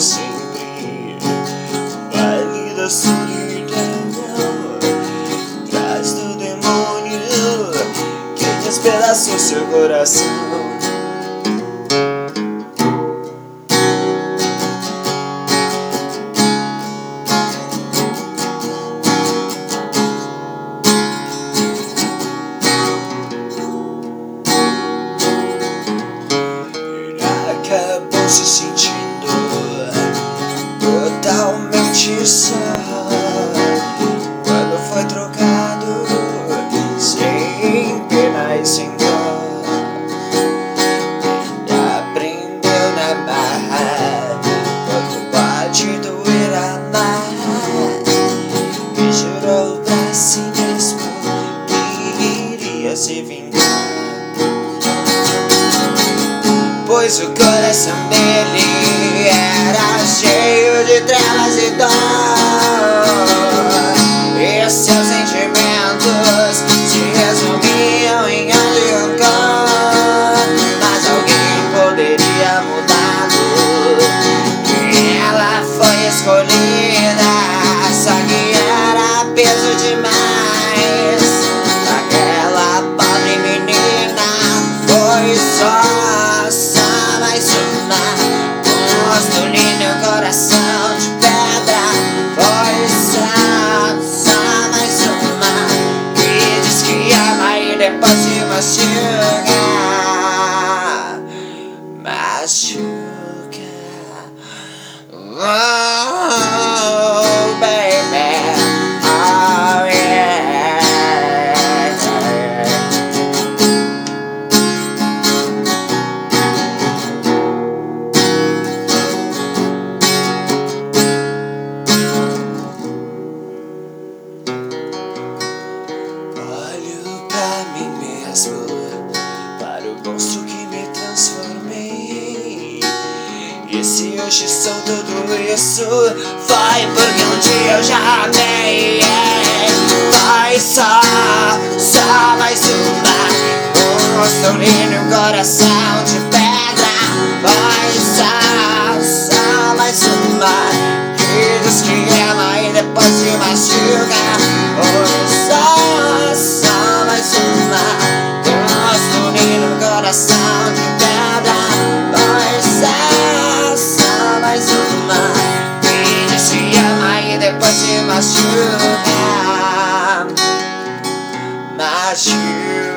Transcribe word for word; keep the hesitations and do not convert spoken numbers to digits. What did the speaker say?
sempre. Vale da solidão, traz do demônio que despedaçou seu coração. Acabou se sentindo totalmente só quando foi trocado, sem pena e sem dó. E aprendeu na barra quanto pode doer amar, e jurou pra si mesmo que iria se vingar, pois o coração dele era cheio de trevas e dor, e seus sentimentos se resumiam em ódio e rancor. Mas alguém poderia mudá-lo, e ela foi escolhida, só que era peso demais. Aquela pobre menina foi só coração de pedra, foi só, só mais uma que diz que ama e depois se machuca, machuca. Oh, baby, oh yeah. Para o monstro que me transformei, e se hoje sou tudo isso, foi porque um dia eu já amei. Foi só, só mais uma, um monstro lindo e um coração de pedra. Foi só, só mais uma que diz que ama e depois se machuca. Foi só, só mais uma coração de pedra. Foi só, só mais uma que se ama e depois se machuca, machuca.